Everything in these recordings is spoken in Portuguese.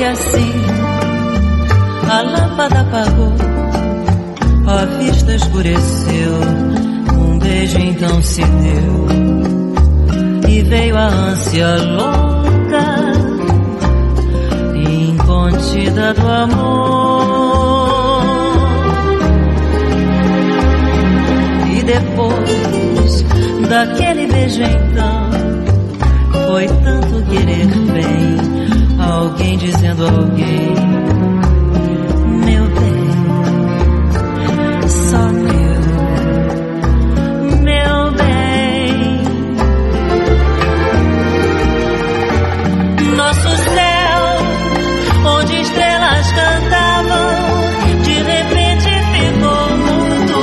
assim, a lâmpada apagou, a vista escureceu, um beijo então se deu, e veio a ânsia louca, incontida do amor. E depois daquele beijo então, foi tanto querer bem, alguém dizendo a alguém, meu bem, só meu bem. Nosso céu, onde estrelas cantavam, de repente ficou mudo.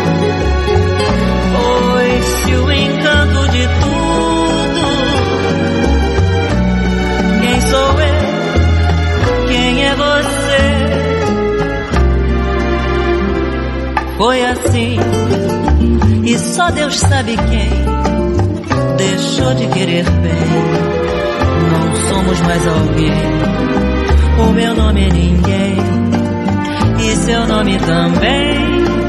Foi-se o encanto de tudo. Quem sou eu? Quem é você? Foi assim, e só Deus sabe quem deixou de querer bem. Não somos mais alguém, o meu nome é ninguém, e seu nome também.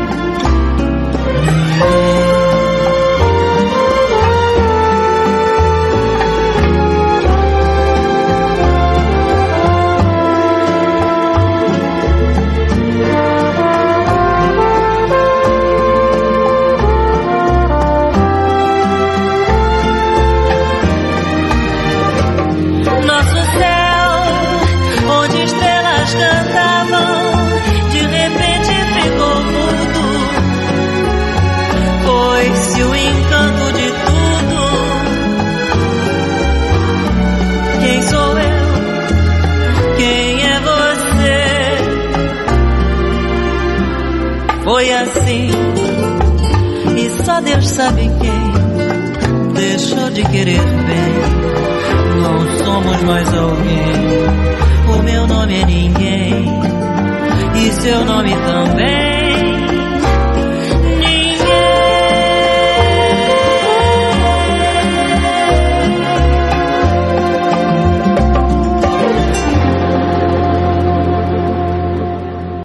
Foi assim, e só Deus sabe quem deixou de querer bem. Não somos mais alguém, o meu nome é ninguém, e seu nome também.